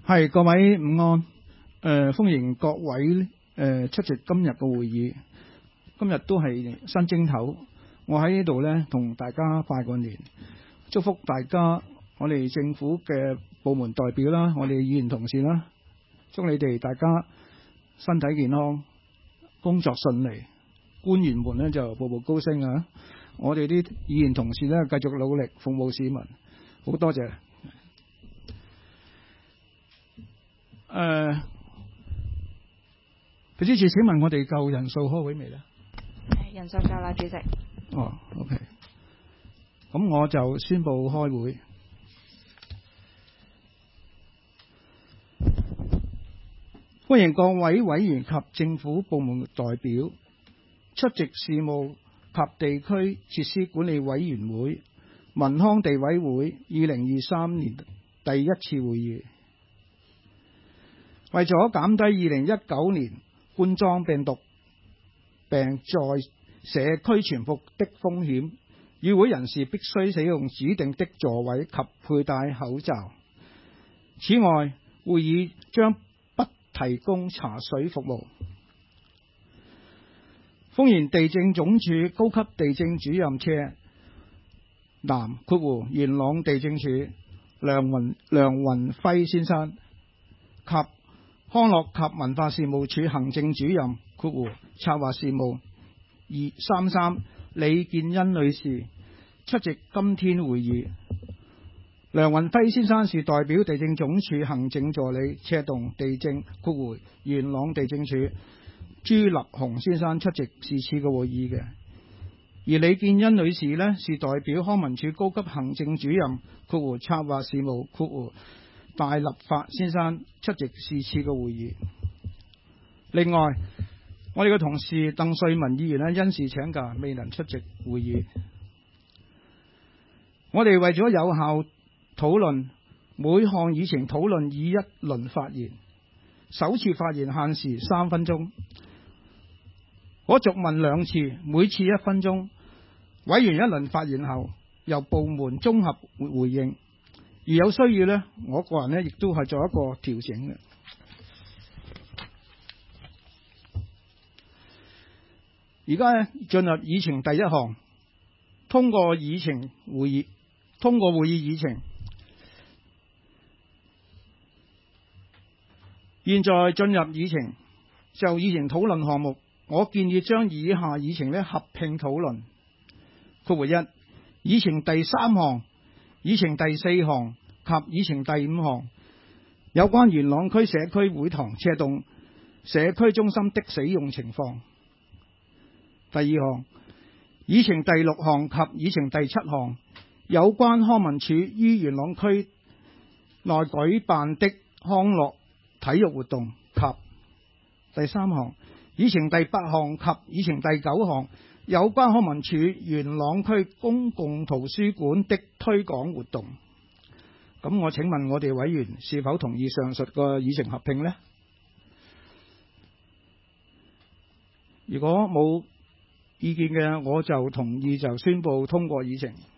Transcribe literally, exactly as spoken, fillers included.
係各位午安，誒、呃、歡迎各位誒、呃、出席今日嘅會議。今日都係新正頭，我喺呢度呢同大家拜個年，祝福大家。我哋政府嘅部門代表啦，我哋議員同事啦，祝你哋大家身體健康，工作順利。官員們呢就步步高升啊！我哋啲議員同事呢繼續努力服務市民，好多謝。誒，主席，請問我哋夠人數開會未呢？ 人數夠啦，主席。 哦 ，OK。咁我就宣布開會。歡迎各位委員及政府部門代表出席事務及地區設施管理委員會民康地委會二零二三年第一次會議。為咗減低二零一九年冠狀病毒病在社區傳播的風險，與會人士必須使用指定的座位及佩戴口罩。此外，會議將不提供茶水服務。豐源地政總署高級地政主任車南括弧元朗地政署梁雲梁雲輝先生及康樂及文化事務署行政主任括弧策劃事務二三三李建恩女士出席今天會議。梁雲輝先生是代表地政總署行政助理車動地政括弧元朗地政署朱立雄先生出席是次嘅會議嘅。而李建恩女士呢，是代表康文署高級行政主任括弧策劃事務括弧大立法先生出席是次嘅會議。另外，我哋嘅同事鄧萃雯議員呢，因事請假未能出席會議。我哋為咗有效討論每項議程討論以一輪發言，首次發言限時三分鐘，可續問兩次，每次一分鐘。委員一輪發言後，由部門綜合回應。而有需要呢，我個人呢亦都係做一個調整嘅。而家呢進入議程第一項，通過議程會議，通過會議議程。現在進入議程，就議程討論項目，我建議將以下議程呢合併討論。括弧一，議程第三項、議程第四項及議程第五項，有關元朗區社區會堂車動社區中心的使用情況。第二項，議程第六項及議程第七項，有關康文署於元朗區內舉辦的康樂體育活動及第三項，議程第八項及議程第九項，有關康文署元朗區公共圖書館的推廣活動。咁我請問我哋委員是否同意上述個議程合併呢？如果冇意見嘅，我就同意就宣布通過議程。